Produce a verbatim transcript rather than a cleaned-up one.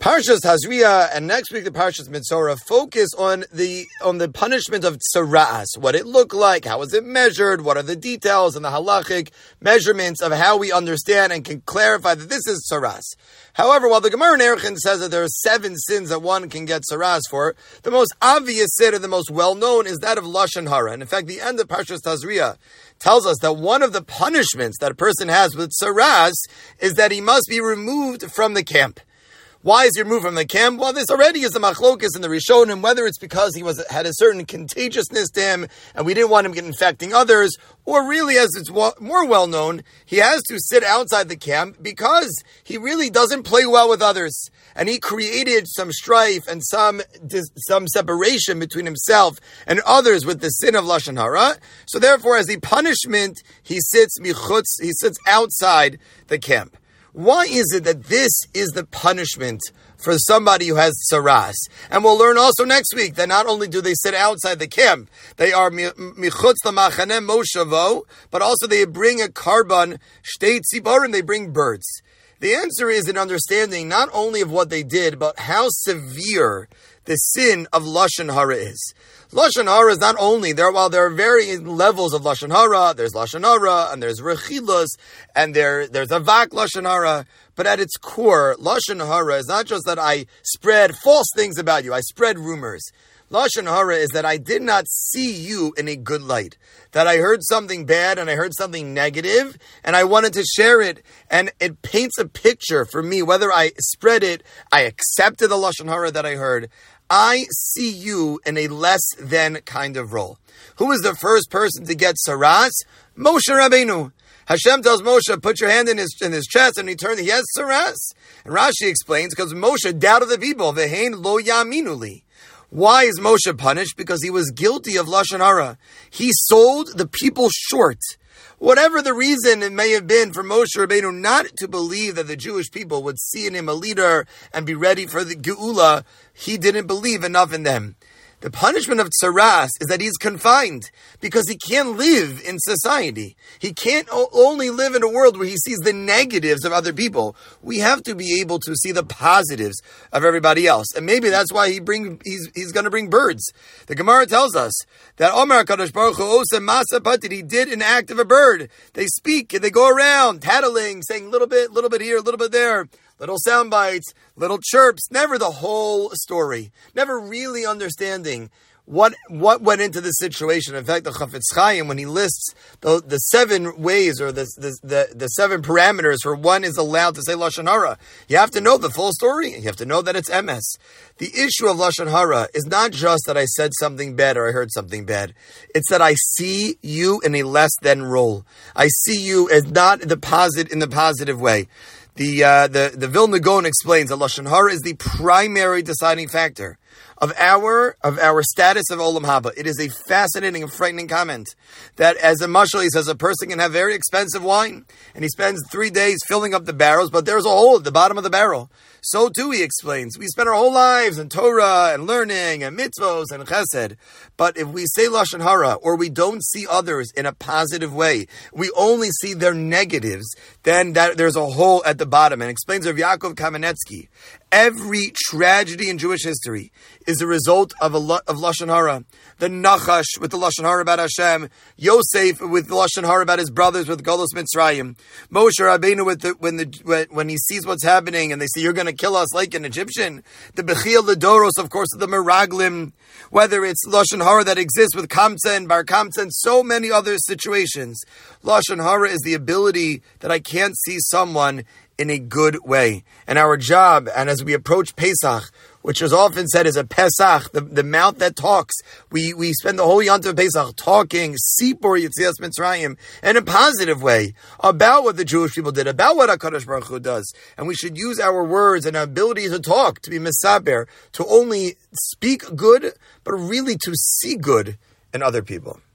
Parshas Tazria and next week the Parshas Mitzorah focus on the on the punishment of tsaras, what it looked like, how was it measured, what are the details and the halachic measurements of how we understand and can clarify that this is tsaras. However, while the Gemara in Erechim says that there are seven sins that one can get tsaras for, the most obvious sin and the most well-known is that of Lashon Hara. And in fact, the end of Parshas Tazria tells us that one of the punishments that a person has with tsaras is that he must be removed from the camp. Why is he removed from the camp? Well, this already is a machlokus in the Rishonim, whether it's because he was had a certain contagiousness to him and we didn't want him to get infecting others, or really, as it's more well known, he has to sit outside the camp because he really doesn't play well with others. And he created some strife and some some separation between himself and others with the sin of Lashon Hara. So therefore, as a punishment, he sits michutz, he sits outside the camp. Why is it that this is the punishment for somebody who has tsaras? And we'll learn also next week that not only do they sit outside the camp, they are michutz l'machaneh moshavo, but also they bring a carbon, shtei tziborim, they bring birds. The answer is in understanding not only of what they did, but how severe the sin of Lashon Hara is. Lashon Hara is not only there, while there are varying levels of Lashon Hara, there's Lashon Hara, and there's Rechilos, and there, there's Avak Lashon Hara, but at its core, Lashon Hara is not just that I spread false things about you, I spread rumors. Lashon Hara is that I did not see you in a good light. That I heard something bad and I heard something negative and I wanted to share it. And it paints a picture for me, whether I spread it, I accepted the Lashon Hara that I heard. I see you in a less than kind of role. Who was the first person to get tsaras? Moshe Rabbeinu. Hashem tells Moshe, put your hand in his in his chest, and he turned, he has tsaras. And Rashi explains, because Moshe doubted the people, Vehein lo yaminu li. Why is Moshe punished? Because he was guilty of Lashon Hara. He sold the people short. Whatever the reason it may have been for Moshe Rabbeinu not to believe that the Jewish people would see in him a leader and be ready for the Geula, he didn't believe enough in them. The punishment of tsaras is that he's confined because he can't live in society. He can't o- only live in a world where he sees the negatives of other people. We have to be able to see the positives of everybody else. And maybe that's why he bring he's he's going to bring birds. The Gemara tells us that Omar HaKadosh Baruch Hu Oseh Masa Patid, he did an act of a bird. They speak and they go around tattling, saying a little bit, little bit here, a little bit there. Little sound bites, little chirps, never the whole story. Never really understanding what what went into this situation. In fact, the Chafetz Chaim, when he lists the the seven ways or the the the, the seven parameters for one is allowed to say Lashon Hara, you have to know the full story. You have to know that it's M S. The issue of Lashon Hara is not just that I said something bad or I heard something bad. It's that I see you in a less than role. I see you as not the posit in the positive way. The uh, the the Vilna Gaon explains that Lashon Hara is the primary deciding factor of our of our status of Olam Haba. It is a fascinating and frightening comment that, as a mashal, he says a person can have very expensive wine and he spends three days filling up the barrels, but there's a hole at the bottom of the barrel. So too, he explains, we spend our whole lives in Torah and learning and mitzvos and chesed, but if we say Lashon Hara or we don't see others in a positive way, we only see their negatives, then that there's a hole at the bottom. And explains Rav Yaakov Kamenetsky, every tragedy in Jewish history is a result of a of Lashon Hara. The Nachash with the Lashon Hara about Hashem, Yosef with the Lashon Hara about his brothers with Golos Mitzrayim, Moshe Rabbeinu with the, when the when, when he sees what's happening and they say you're going to kill us like an Egyptian. The Bechiel Ledoros, of course, the Meraglim, whether it's Lashon Hara that exists with Kamsa and Bar Kamsa and so many other situations. Lashon Hara is the ability that I can't see someone in a good way. And our job, and as we approach Pesach, which is often said is a Pesach, the, the mouth that talks, we, we spend the whole Yontif of Pesach talking, Sipor Yetzias Mitzrayim, in a positive way, about what the Jewish people did, about what HaKadosh Baruch Hu does. And we should use our words and our ability to talk, to be Mesaber, to only speak good, but really to see good in other people.